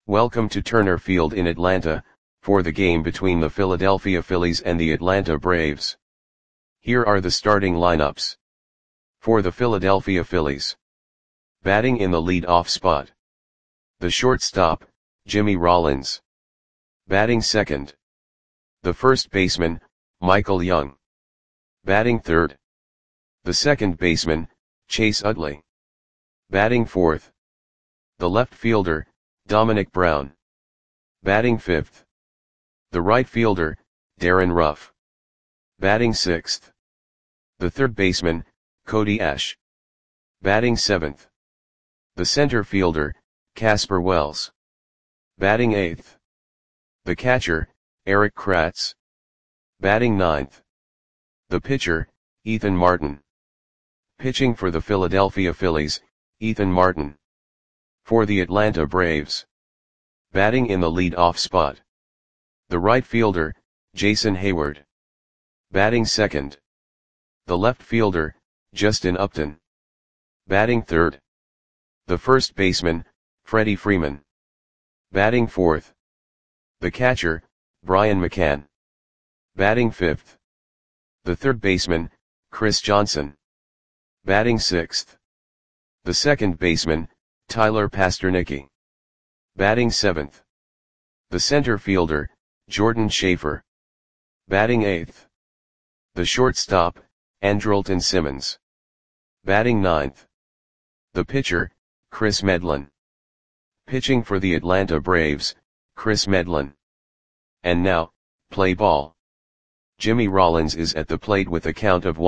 Welcome to Turner Field in Atlanta, for the game between the Philadelphia Phillies and the Atlanta Braves. Here are the starting lineups. For the Philadelphia Phillies. Batting in the lead-off spot. The shortstop, Jimmy Rollins. Batting second. The first baseman, Michael Young. Batting third. The second baseman, Chase Utley. Batting fourth. The left fielder, Dominic Brown. Batting fifth. The right fielder, Darin Ruf. Batting sixth. The third baseman, Cody Ash. Batting seventh. The center fielder, Casper Wells. Batting eighth. The catcher, Erik Kratz. Batting ninth. The pitcher, Ethan Martin. Pitching for the Philadelphia Phillies, Ethan Martin. For the Atlanta Braves. Batting in the lead-off spot. The right fielder, Jason Heyward. Batting second. The left fielder, Justin Upton. Batting third. The first baseman, Freddie Freeman. Batting fourth. The catcher, Brian McCann. Batting fifth. The third baseman, Chris Johnson. Batting sixth. The second baseman, Tyler Pastornicky. Batting seventh. The center fielder, Jordan Schaefer. Batting eighth. The shortstop, Andrelton Simmons. Batting ninth. The pitcher, Kris Medlen. Pitching for the Atlanta Braves, Kris Medlen. And now, play ball. Jimmy Rollins is at the plate with a count of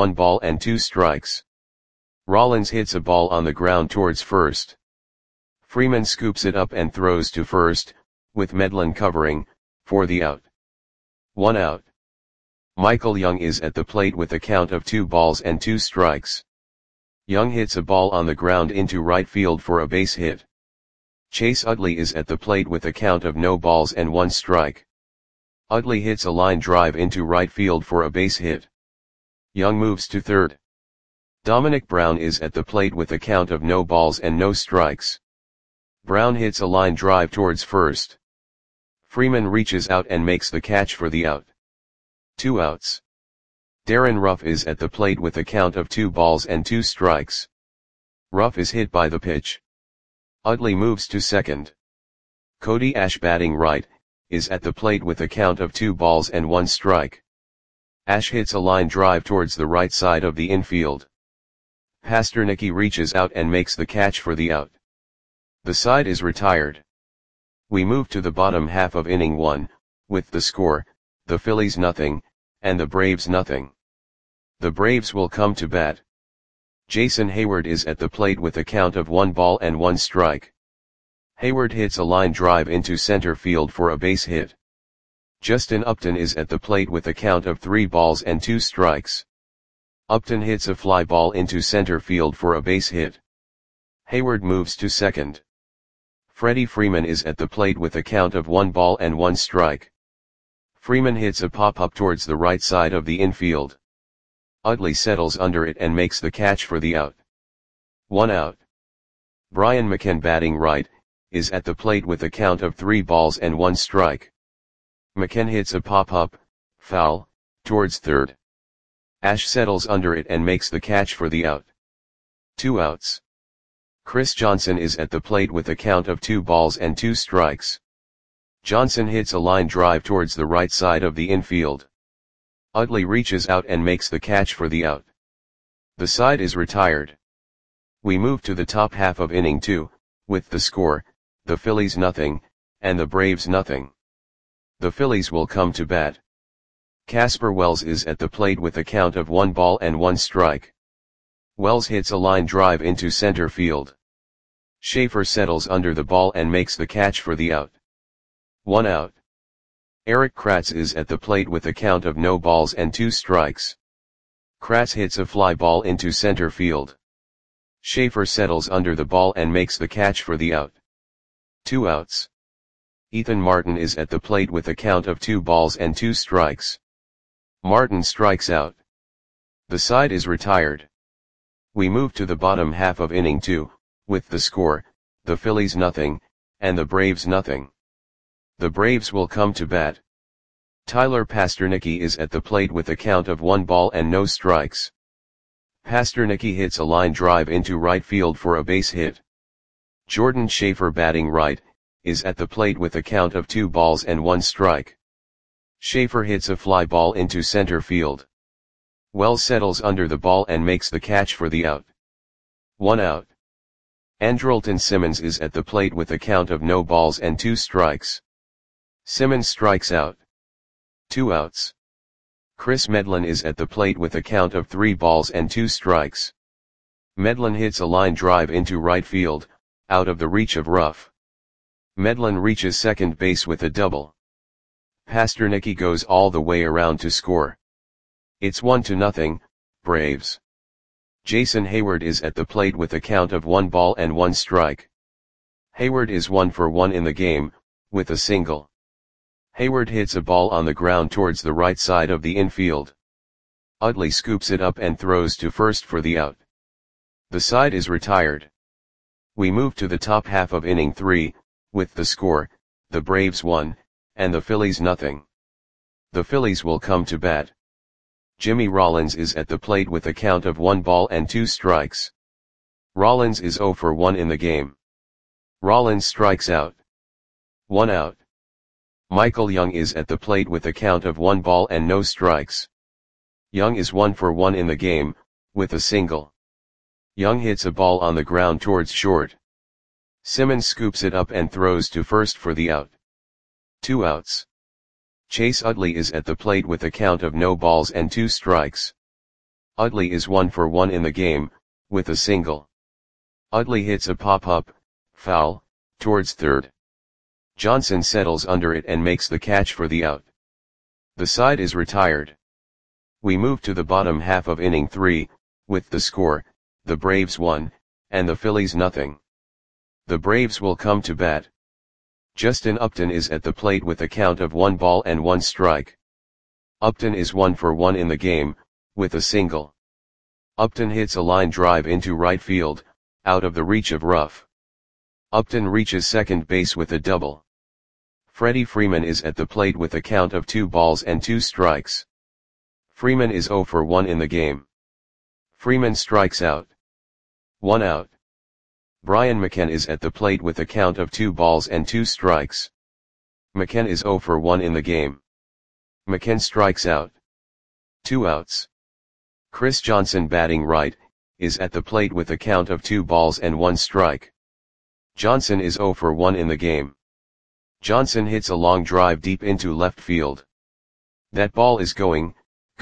1-2. Rollins hits a ball on the ground towards first. Freeman scoops it up and throws to first, with Medlen covering, for the out. 1 out. Michael Young is at the plate with a count of 2-2. Young hits a ball on the ground into right field for a base hit. Chase Utley is at the plate with a count of 0-1. Utley hits a line drive into right field for a base hit. Young moves to third. Dominic Brown is at the plate with a count of 0-0. Brown hits a line drive towards first. Freeman reaches out and makes the catch for the out. 2 outs. Darin Ruf is at the plate with a count of 2-2. Ruf is hit by the pitch. Utley moves to second. Cody Ash, batting right, is at the plate with a count of 2-1. Ash hits a line drive towards the right side of the infield. Pastornicky reaches out and makes the catch for the out. The side is retired. We move to the bottom half of inning 1, with the score, the Phillies 0, and the Braves 0. The Braves will come to bat. Jason Heyward is at the plate with a count of 1-1. Heyward hits a line drive into center field for a base hit. Justin Upton is at the plate with a count of 3-2. Upton hits a fly ball into center field for a base hit. Heyward moves to second. Freddie Freeman is at the plate with a count of 1-1. Freeman hits a pop-up towards the right side of the infield. Utley settles under it and makes the catch for the out. 1 out. Brian McCann, batting right, is at the plate with a count of 3-1. McCann hits a pop-up, foul, towards third. Ash settles under it and makes the catch for the out. 2 outs. Chris Johnson is at the plate with a count of 2-2. Johnson hits a line drive towards the right side of the infield. Utley reaches out and makes the catch for the out. The side is retired. We move to the top half of inning 2, with the score, the Phillies 0, and the Braves 0. The Phillies will come to bat. Casper Wells is at the plate with a count of 1-1. Wells hits a line drive into center field. Schaefer settles under the ball and makes the catch for the out. 1 out. Erik Kratz is at the plate with a count of 0-2. Kratz hits a fly ball into center field. Schaefer settles under the ball and makes the catch for the out. 2 outs. Ethan Martin is at the plate with a count of 2-2. Martin strikes out. The side is retired. We move to the bottom half of inning 2, with the score, the Phillies 0, and the Braves nothing. The Braves will come to bat. Tyler Pastornicky is at the plate with a count of 1 ball and no strikes. Pastornicky hits a line drive into right field for a base hit. Jordan Schaefer, batting right, is at the plate with a count of 2 balls and 1 strike. Schaefer hits a fly ball into center field. Wells settles under the ball and makes the catch for the out. 1 out. Andrelton Simmons is at the plate with a count of no balls and 2 strikes. Simmons strikes out. 2 outs. Chris Medlin is at the plate with a count of 3 balls and 2 strikes. Medlin hits a line drive into right field, out of the reach of Ruff. Medlin reaches second base with a double. Pastornicky goes all the way around to score. It's 1-0, Braves. Jason Hayward is at the plate with a count of 1 ball and 1 strike. Hayward is 1 for 1 in the game, with a single. Hayward hits a ball on the ground towards the right side of the infield. Utley scoops it up and throws to first for the out. The side is retired. We move to the top half of inning 3, with the score, the Braves 1, and the Phillies nothing. The Phillies will come to bat. Jimmy Rollins is at the plate with a count of 1 ball and 2 strikes. Rollins is 0 for 1 in the game. Rollins strikes out. 1 out. Michael Young is at the plate with a count of 1 ball and no strikes. Young is 1 for 1 in the game, with a single. Young hits a ball on the ground towards short. Simmons scoops it up and throws to first for the out. 2 outs. Chase Utley is at the plate with a count of no balls and 2 strikes. Utley is 1 for 1 in the game, with a single. Utley hits a pop-up, foul, towards third. Johnson settles under it and makes the catch for the out. The side is retired. We move to the bottom half of inning 3, with the score, the Braves 1, and the Phillies nothing. The Braves will come to bat. Justin Upton is at the plate with a count of 1 ball and 1 strike. Upton is 1 for 1 in the game, with a single. Upton hits a line drive into right field, out of the reach of Ruff. Upton reaches second base with a double. Freddie Freeman is at the plate with a count of 2 balls and 2 strikes. Freeman is 0 for 1 in the game. Freeman strikes out. 1 out. Brian McCann is at the plate with a count of 2 balls and 2 strikes. McCann is 0 for 1 in the game. McCann strikes out. 2 outs. Chris Johnson, batting right, is at the plate with a count of 2 balls and 1 strike. Johnson is 0 for 1 in the game. Johnson hits a long drive deep into left field. That ball is gone.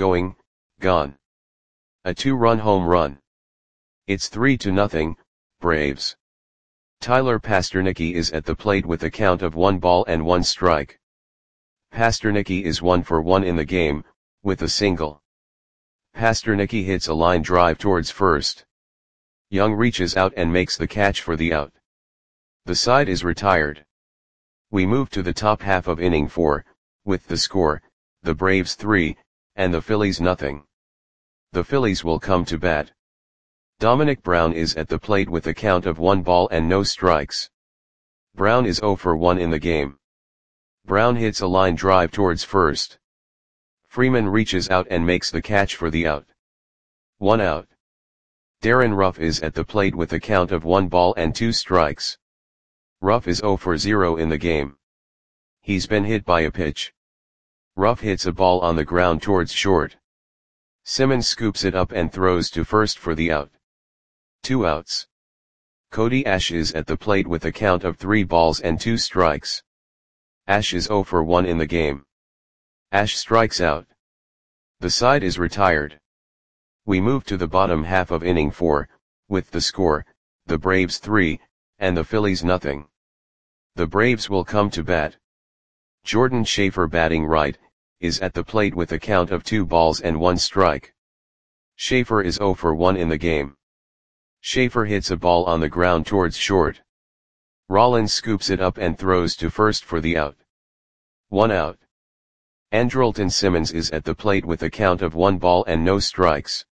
A 2-run home run. It's 3-0, Braves. Tyler Pastornicky is at the plate with a count of 1 ball and 1 strike. Pastornicky is 1 for 1 in the game, with a single. Pastornicky hits a line drive towards first. Young reaches out and makes the catch for the out. The side is retired. We move to the top half of inning 4, with the score, the Braves 3, and the Phillies nothing. The Phillies will come to bat. Dominic Brown is at the plate with a count of 1 ball and no strikes. Brown is 0 for 1 in the game. Brown hits a line drive towards first. Freeman reaches out and makes the catch for the out. 1 out. Darren Ruff is at the plate with a count of 1 ball and 2 strikes. Ruff is 0 for 0 in the game. He's been hit by a pitch. Ruff hits a ball on the ground towards short. Simmons scoops it up and throws to first for the out. 2 outs. Cody Ash is at the plate with a count of 3 balls and 2 strikes. Ash is 0 for 1 in the game. Ash strikes out. The side is retired. We move to the bottom half of inning 4, with the score, the Braves 3, and the Phillies nothing. The Braves will come to bat. Jordan Schaefer, batting right, is at the plate with a count of 2 balls and 1 strike. Schaefer is 0 for 1 in the game. Schaefer hits a ball on the ground towards short. Rollins scoops it up and throws to first for the out. 1 out. Andrelton Simmons is at the plate with a count of 1 ball and no strikes.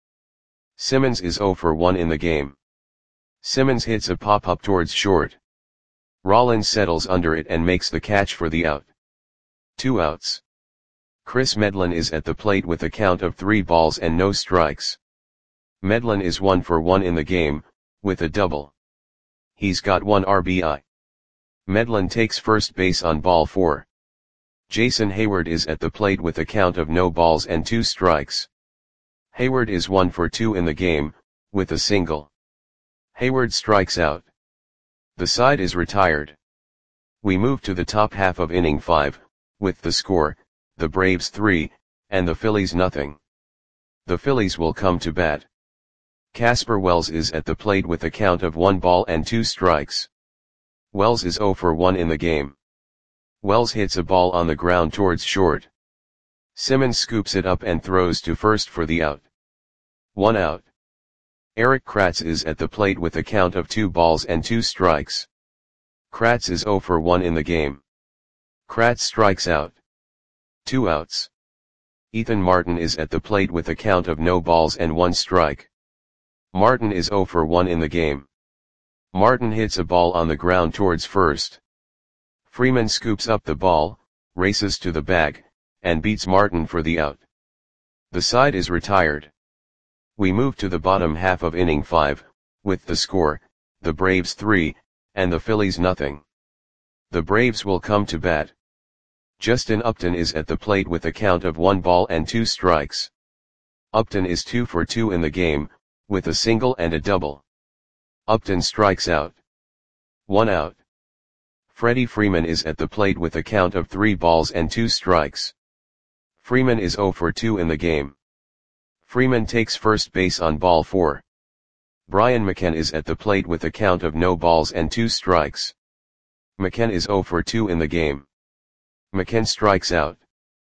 Simmons is 0 for 1 in the game. Simmons hits a pop-up towards short. Rollins settles under it and makes the catch for the out. 2 outs. Chris Medlen is at the plate with a count of 3 balls and no strikes. Medlen is 1 for 1 in the game, with a double. He's got 1 RBI. Medlen takes first base on ball 4. Jason Hayward is at the plate with a count of no balls and 2 strikes. Hayward is 1 for 2 in the game, with a single. Hayward strikes out. The side is retired. We move to the top half of inning 5, with the score, the Braves 3, and the Phillies nothing. The Phillies will come to bat. Casper Wells is at the plate with a count of 1 ball and 2 strikes. Wells is 0 for 1 in the game. Wells hits a ball on the ground towards short. Simmons scoops it up and throws to first for the out. 1 out. Erik Kratz is at the plate with a count of 2 balls and 2 strikes. Kratz is 0 for 1 in the game. Kratz strikes out. 2 outs. Ethan Martin is at the plate with a count of no balls and 1 strike. Martin is 0 for 1 in the game. Martin hits a ball on the ground towards first. Freeman scoops up the ball, races to the bag, and beats Martin for the out. The side is retired. We move to the bottom half of inning 5, with the score, the Braves 3, and the Phillies nothing. The Braves will come to bat. Justin Upton is at the plate with a count of 1 ball and 2 strikes. Upton is 2 for 2 in the game, with a single and a double. Upton strikes out. 1 out. Freddie Freeman is at the plate with a count of 3 balls and 2 strikes. Freeman is 0 for 2 in the game. Freeman takes first base on ball 4. Brian McCann is at the plate with a count of no balls and 2 strikes. McCann is 0 for 2 in the game. McCann strikes out.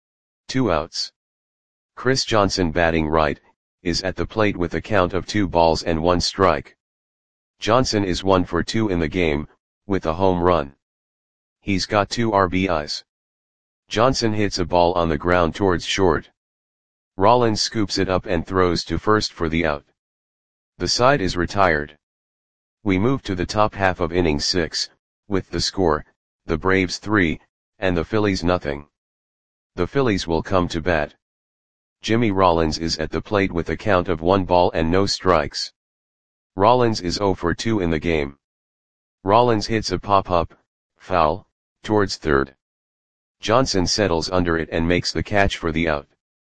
2 outs. Chris Johnson, batting right, is at the plate with a count of 2 balls and 1 strike. Johnson is 1 for 2 in the game, with a home run. He's got 2 RBIs. Johnson hits a ball on the ground towards short. Rollins scoops it up and throws to first for the out. The side is retired. We move to the top half of inning 6, with the score, the Braves 3, and the Phillies nothing. The Phillies will come to bat. Jimmy Rollins is at the plate with a count of 1 ball and no strikes. Rollins is 0 for 2 in the game. Rollins hits a pop-up, foul, towards third. Johnson settles under it and makes the catch for the out.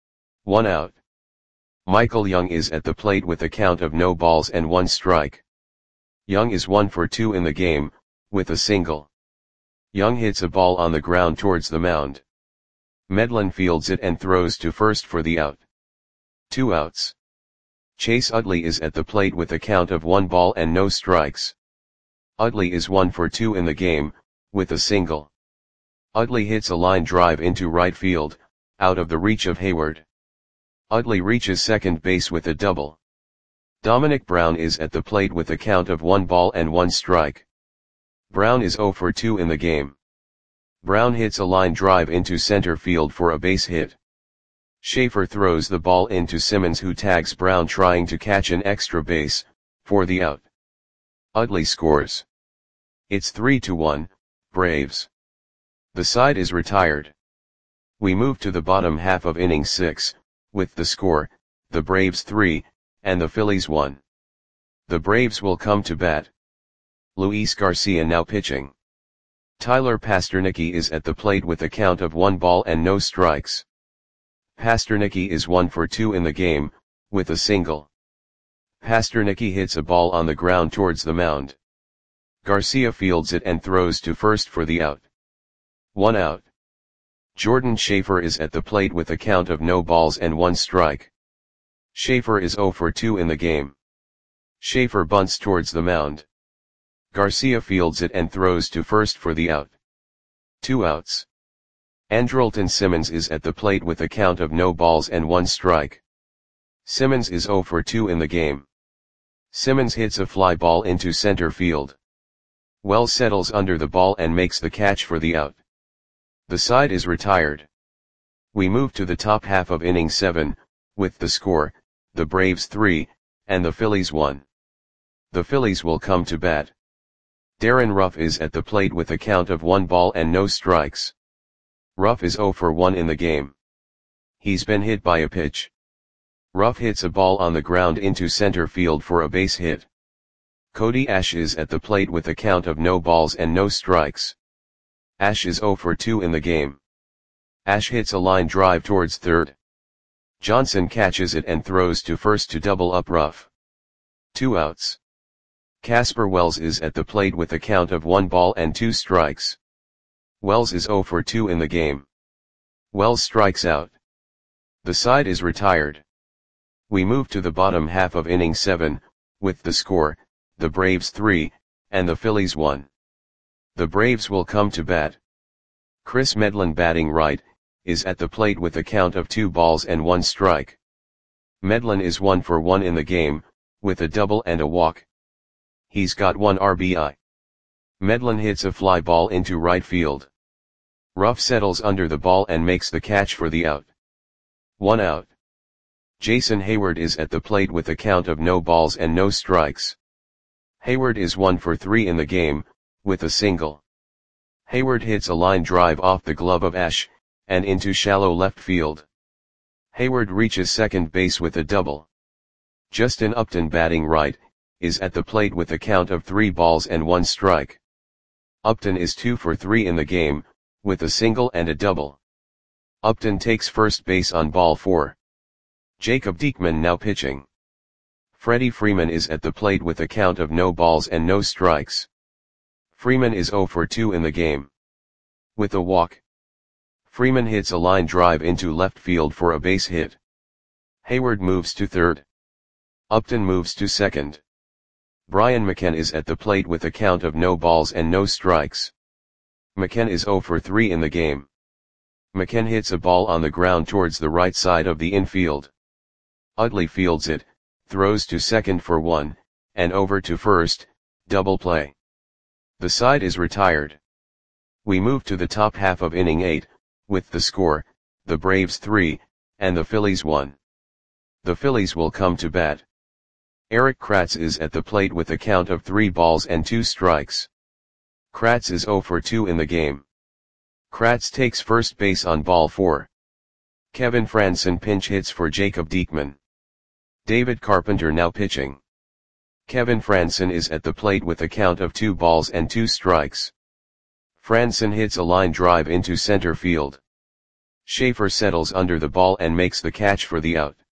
1 out. Michael Young is at the plate with a count of no balls and 1 strike. Young is 1 for 2 in the game, with a single. Young hits a ball on the ground towards the mound. Medlen fields it and throws to first for the out. 2 outs. Chase Utley is at the plate with a count of 1 ball and no strikes. Utley is 1 for 2 in the game, with a single. Utley hits a line drive into right field, out of the reach of Hayward. Utley reaches second base with a double. Dominic Brown is at the plate with a count of 1 ball and 1 strike. Brown is 0 for 2 in the game. Brown hits a line drive into center field for a base hit. Schaefer throws the ball into Simmons, who tags Brown trying to catch an extra base, for the out. Utley scores. It's 3-1, Braves. The side is retired. We move to the bottom half of inning 6, with the score, the Braves 3, and the Phillies 1. The Braves will come to bat. Luis Garcia now pitching. Tyler Pastornicky is at the plate with a count of 1 ball and no strikes. Pastornicky is 1 for 2 in the game, with a single. Pastornicky hits a ball on the ground towards the mound. Garcia fields it and throws to first for the out. 1 out. Jordan Schaefer is at the plate with a count of no balls and 1 strike. Schaefer is 0 for 2 in the game. Schaefer bunts towards the mound. Garcia fields it and throws to first for the out. 2 outs. Andrelton Simmons is at the plate with a count of no balls and 1 strike. Simmons is 0 for 2 in the game. Simmons hits a fly ball into center field. Wells settles under the ball and makes the catch for the out. The side is retired. We move to the top half of inning 7, with the score, the Braves 3, and the Phillies 1. The Phillies will come to bat. Darren Ruff is at the plate with a count of 1 ball and no strikes. Ruff is 0 for 1 in the game. He's been hit by a pitch. Ruff hits a ball on the ground into center field for a base hit. Cody Ash is at the plate with a count of no balls and no strikes. Ash is 0 for 2 in the game. Ash hits a line drive towards third. Johnson catches it and throws to first to double up Ruff. 2 outs. Casper Wells is at the plate with a count of 1 ball and 2 strikes. Wells is 0 for 2 in the game. Wells strikes out. The side is retired. We move to the bottom half of inning 7, with the score, the Braves 3, and the Phillies 1. The Braves will come to bat. Chris Medlen, batting right, is at the plate with a count of 2 balls and 1 strike. Medlen is 1 for 1 in the game, with a double and a walk. He's got 1 RBI. Medlen hits a fly ball into right field. Ruff settles under the ball and makes the catch for the out. 1 out. Jason Hayward is at the plate with a count of no balls and no strikes. Hayward is 1 for 3 in the game, with a single. Hayward hits a line drive off the glove of Ash, and into shallow left field. Hayward reaches second base with a double. Justin Upton, batting right, is at the plate with a count of 3 balls and 1 strike. Upton is 2 for 3 in the game, with a single and a double. Upton takes first base on ball 4. Jacob Diekman now pitching. Freddie Freeman is at the plate with a count of no balls and no strikes. Freeman is 0 for 2 in the game. With a walk. Freeman hits a line drive into left field for a base hit. Hayward moves to third. Upton moves to second. Brian McCann is at the plate with a count of no balls and no strikes. McCann is 0 for 3 in the game. McCann hits a ball on the ground towards the right side of the infield. Utley fields it, throws to second for 1, and over to first, double play. The side is retired. We move to the top half of inning 8, with the score, the Braves 3, and the Phillies 1. The Phillies will come to bat. Eric Kratz is at the plate with a count of 3 balls and 2 strikes. Kratz is 0 for 2 in the game. Kratz takes first base on ball 4. Kevin Franson pinch hits for Jacob Diekman. David Carpenter now pitching. Kevin Franson is at the plate with a count of 2 balls and 2 strikes. Franson hits a line drive into center field. Schaefer settles under the ball and makes the catch for the out.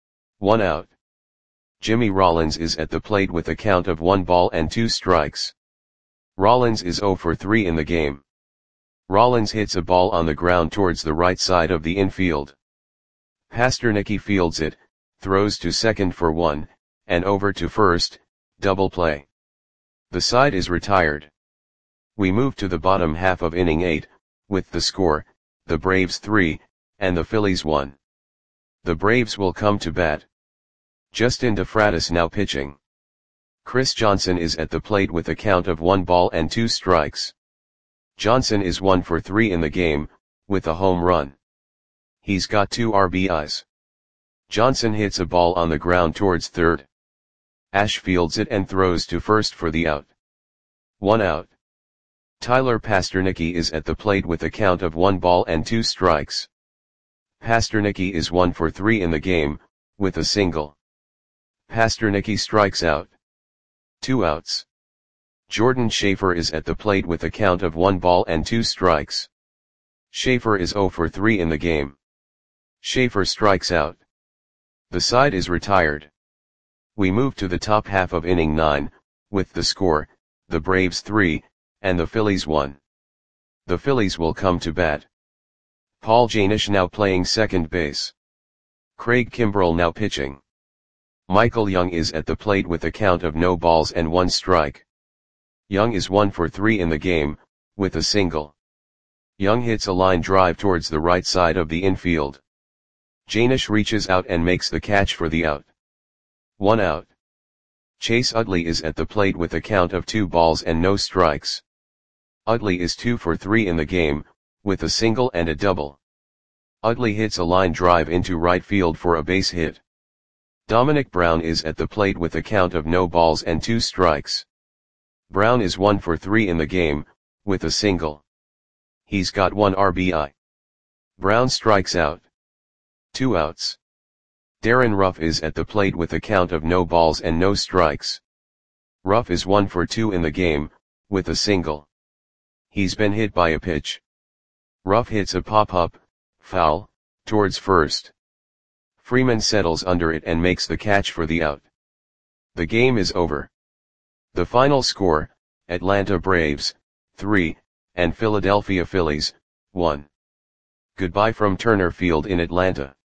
1 out. Jimmy Rollins is at the plate with a count of 1 ball and 2 strikes. Rollins is 0 for 3 in the game. Rollins hits a ball on the ground towards the right side of the infield. Pasternaky fields it, throws to second for 1, and over to first, double play. The side is retired. We move to the bottom half of inning 8, with the score, the Braves 3, and the Phillies 1. The Braves will come to bat. Justin DeFratis now pitching. Chris Johnson is at the plate with a count of 1 ball and 2 strikes. Johnson is 1 for 3 in the game, with a home run. He's got 2 RBIs. Johnson hits a ball on the ground towards third. Ash fields it and throws to first for the out. 1 out. Tyler Pasternaky is at the plate with a count of 1 ball and 2 strikes. Pasternaky is 1 for 3 in the game, with a single. Pasternaky strikes out. 2 outs. Jordan Schaefer is at the plate with a count of 1 ball and 2 strikes. Schaefer is 0 for 3 in the game. Schaefer strikes out. The side is retired. We move to the top half of inning 9, with the score, the Braves 3, and the Phillies 1. The Phillies will come to bat. Paul Janish now playing second base. Craig Kimbrell now pitching. Michael Young is at the plate with a count of no balls and 1 strike. Young is 1 for 3 in the game, with a single. Young hits a line drive towards the right side of the infield. Janish reaches out and makes the catch for the out. 1 out. Chase Utley is at the plate with a count of 2 balls and no strikes. Utley is 2 for 3 in the game, with a single and a double. Utley hits a line drive into right field for a base hit. Dominic Brown is at the plate with a count of no balls and 2 strikes. Brown is 1 for 3 in the game, with a single. He's got 1 RBI. Brown strikes out. 2 outs. Darren Ruff is at the plate with a count of no balls and no strikes. Ruff is 1 for 2 in the game, with a single. He's been hit by a pitch. Ruff hits a pop-up, foul, towards first. Freeman settles under it and makes the catch for the out. The game is over. The final score, Atlanta Braves, 3, and Philadelphia Phillies, 1. Goodbye from Turner Field in Atlanta.